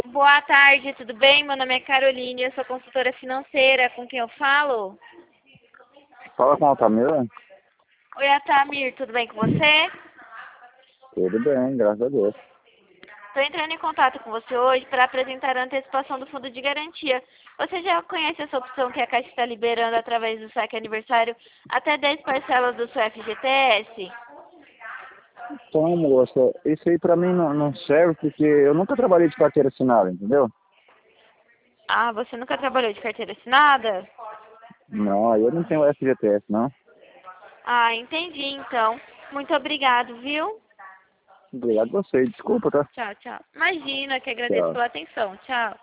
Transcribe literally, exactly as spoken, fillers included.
Boa tarde, tudo bem? Meu nome é Caroline, eu sou consultora financeira. Com quem eu falo? Fala com a Altamira. Oi, Atamir, tudo bem com você? Tudo bem, graças a Deus. Estou entrando em contato com você hoje para apresentar a antecipação do fundo de garantia. Você já conhece essa opção que a Caixa está liberando através do saque aniversário até dez parcelas do seu F G T S? Então, moça, isso aí pra mim não, não serve porque eu nunca trabalhei de carteira assinada, entendeu? Ah, você nunca trabalhou de carteira assinada? Não, aí eu não tenho F G T S, não. Ah, entendi então. Muito obrigado, viu? Obrigado a você. Desculpa, tá? Tchau, tchau. Imagina, que agradeço Tchau. pela atenção. Tchau.